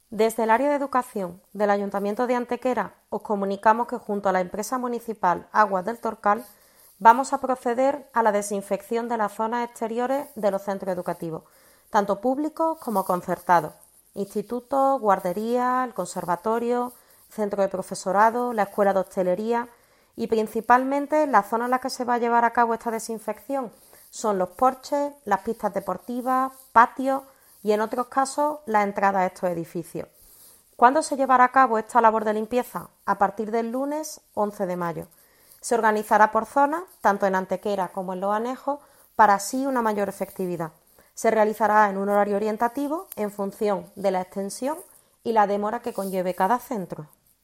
Desde el área de educación del Ayuntamiento de Antequera os comunicamos que junto a la empresa municipal Aguas del Torcal vamos a proceder a la desinfección de las zonas exteriores de los centros educativos, tanto públicos como concertados, institutos, guarderías, el conservatorio, centro de profesorado, la escuela de hostelería y principalmente las zonas en las que se va a llevar a cabo esta desinfección son los porches, las pistas deportivas, patios y en otros casos las entradas a estos edificios. ¿Cuándo se llevará a cabo esta labor de limpieza? A partir del lunes 11 de mayo. Se organizará por zonas, tanto en Antequera como en Los Anejos, para así una mayor efectividad. Se realizará en un horario orientativo en función de la extensión y la demora que conlleve cada centro.